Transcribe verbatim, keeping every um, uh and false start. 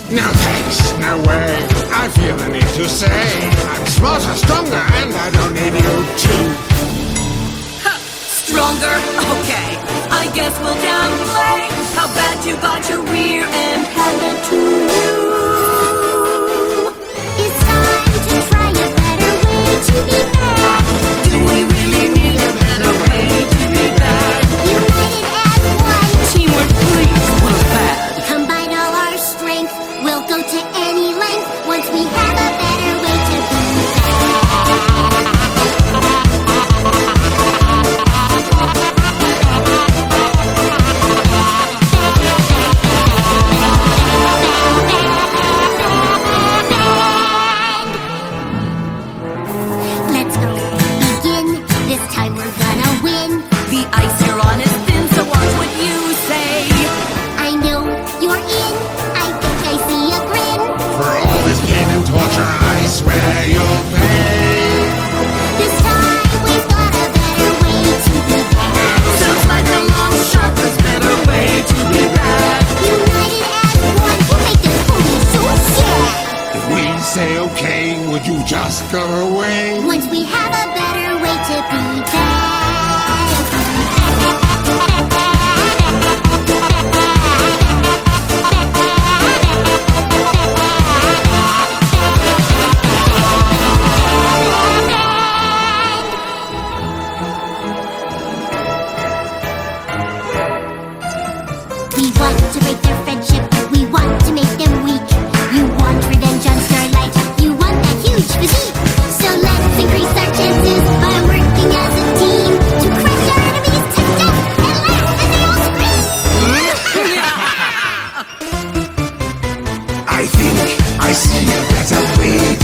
No thanks, no way. I feel the need to say I'm smarter, stronger, and I don't need you too. Stronger? Okay. I guess we'll downplay how bad you got your rear end handed to you. It's time to try a better way to be bad. Do we really need a better way to be bad? United as one. Teamwork, please. We're bad. Combine all our strength. We'll go to any length once we have a better way to be bad. Let's go. Begin. This time we're gonna win. The ice you're on is thin, so watch what you say. I know you're in. I think I see a grin. For all this pain and torture, I swear you'll pay. This time we've got a better way to be bad. Sounds like a long shot. There's better way to be bad. United as one. We'll make this pony so sad. If we say okay, would you just go away? Once we have a better way to be bad. We want to break their friendship. We want to make them weak. You want revenge on Starlight. You want that huge physique. So let's increase our chances by working as a team to crush our enemies to death and laugh as they all scream. I think I see a better way